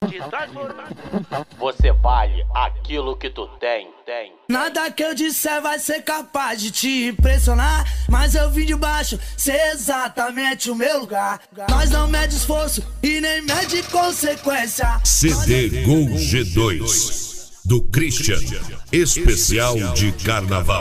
Você vale aquilo que tu tem. Nada que eu disser vai ser capaz de te impressionar, mas eu vim de baixo, sei exatamente o meu lugar. Nós não mede esforço e nem mede consequência. CD Gol G2 do Christian, especial de carnaval.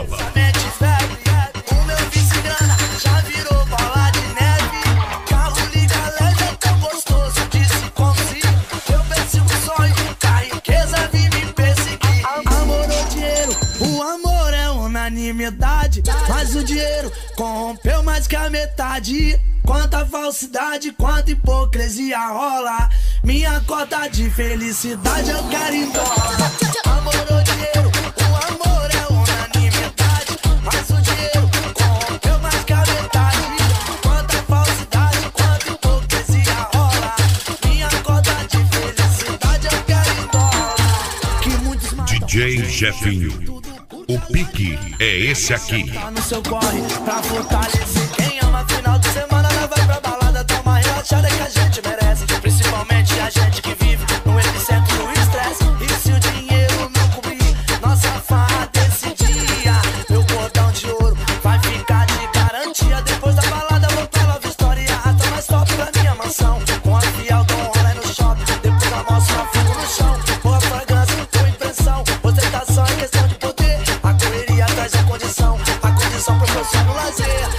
O meu vice-grana já virou bola de neve. Carro liga leve, é tão gostoso de se conduzir. Eu venci um sonho, a riqueza vim me perseguir. Amor ou dinheiro, o amor é unanimidade, mas o dinheiro corrompeu mais que a metade. Quanta falsidade, quanta hipocrisia rola. Minha cota de felicidade eu quero em dólar. Amor ou dinheiro, o amor é unanimidade, mas o dinheiro corrompeu mais que a metade. Quanta falsidade, quanta hipocrisia rola. Minha cota de felicidade eu quero em dólar. Que muitos matam, DJ Jefinho, o pique é esse aqui. tá no seu corre pra fortalecer quem ama. Final de semana nós vai pra balada, dá uma relaxada que a gente merece. Principalmente a gente que vive no epicentro do estresse. E se o dinheiro não cobrir nossa farra desse dia, meu cordão de ouro vai ficar de garantia. Depois da balada vou pra Love Story e arrasta mais top pra minha mansão. Com a fiel dou um rolê no shopping, depois almoço só fogo no chão. Boa fragrância, boa impressão, ostentação é questão de poder. A correria traz a condição proporciona o lazer.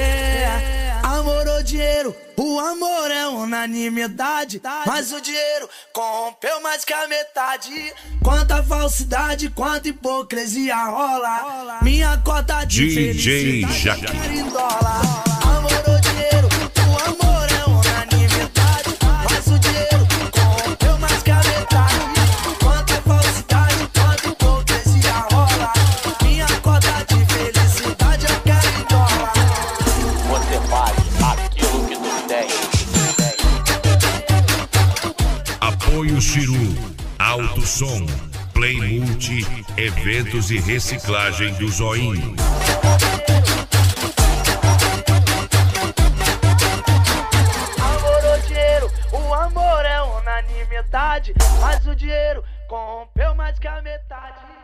Amor ou dinheiro, o amor é unanimidade, mas o dinheiro corrompeu mais que a metade. Quanta falsidade, quanta hipocrisia rola. Minha cota de DJ felicidade Jaque. eu quero em dólar. Amor ou dinheiro, o amor é unanimidade, mas o dinheiro corrompeu mais que a metade. Quanta falsidade, quanta hipocrisia rola. Minha cota de felicidade eu quero em dólar. Você vale aquilo que tu tem. Apoio Chiru, Alto Som, Play Multi, eventos e reciclagem do Zoinho. Amor ou dinheiro, o amor é unanimidade, mas o dinheiro corrompeu mais que a metade.